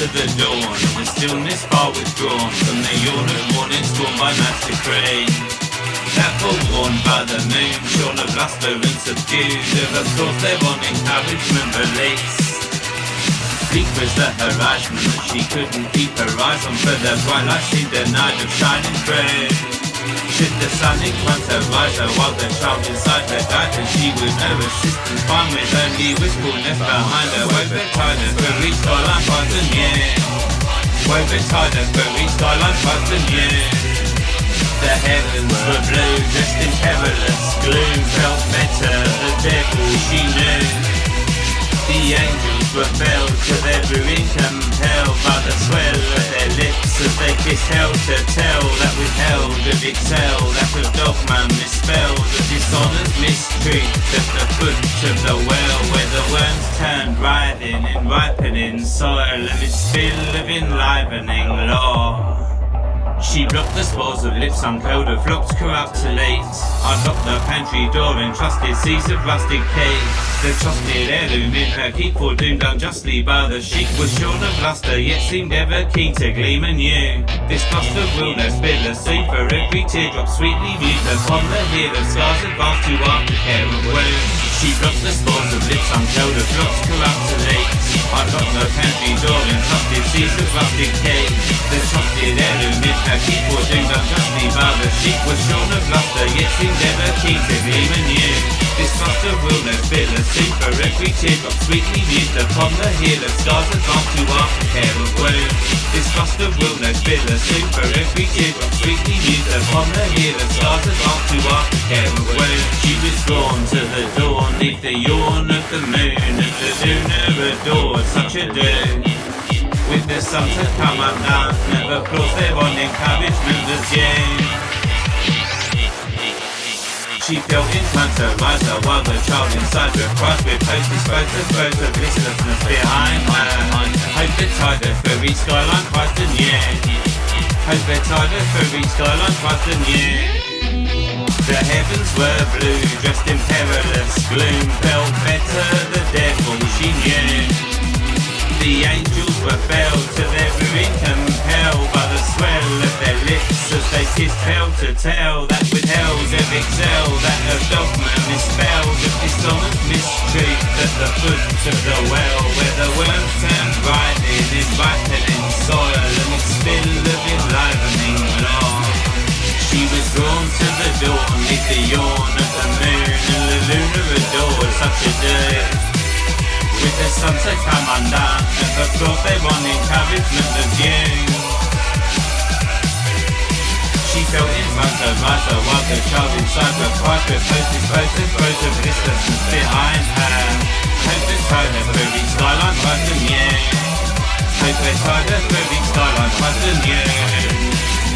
to the dawn, and the stillness far withdrawn from the yawn of morning storm by man's decree. That forewarned by the moon, shorn of luster and subdued, of course they're on encouragement release. Bleak was the horizon that she couldn't keep her eyes on, for the bright light seemed denied of shining through. Should the sun incline to rise her while the child inside her died, and she with no assistance, fine with only wistfulness behind her. Woe betide her for each skyline twice a year. Woe betide her for each skyline twice a year. The heavens were blue, dressed in perilous gloom, felt better, the devil she knew. The angels were felled to their ruin, compelled by the swell of their lips as they kissed hell to tell that withheld of excel, that of dogma misspelled, of dishonours mistreat at the foot of the well, where the worms turned writhing in ripening soil amid spill of enlivening law. She blocked the spores of lips uncurled of flocked corrupt to late. Unlocked the pantry door and trusted seas of rustic cake. The trusted heirloom in her keep foredoomed unjustly by the sheep was shorn of lustre, yet seemed ever keen to gleam anew. This cluster will no spill a soup for every teardrop sweetly mute upon the hill of scars advanced to aftercare of wound. She blocked the spores of lips uncurled of flocks corrupt to late. Unlocked the pantry door and trusted seas of rustic cake. The trusted heirloom in her keep foredoomed unjustly by the sheep was shorn of lustre, yet seemed ever keen to gleam anew. This cluster will no spill a soup for every teardrop sweetly mute upon the hill of scars advanced to aftercare of wound. This cluster will no spill a soup for every teardrop sweetly mute upon the hill of scars advanced to aftercare of wound. She was drawn to the dawn, neath the yawn of the moon, and the lunar adored such a doom. With the sun to come undone, never applause their on encouragement as you. She felt inclined to rise her while the child inside her cried with hope disposed to throws of listlessness behind her. Hope betide her for each skyline twice a year. Hope betide her for each skyline twice a year. The heavens were blue, dressed in perilous gloom, felt better the devil she knew. The angels were felled to their ruin, compelled by the swell of their lips as they kissed hell to tell that withheld of excel, that of dogma misspelled, of dishonest mistreat at the foot of the well, where the worms turned writhing in ripening soil amid spill of enlivening law. She was drawn to the dawn, neath the yawn of the moon, and the lunar adored such a day. With the sun to come undone, and of course they want encouragement of you. She felt inclined to rise her while the child inside her cried with hope disposed to throws of listlessness behind her. Hope betide her for each skyline twice a year. Hope betide her for each skyline twice a year.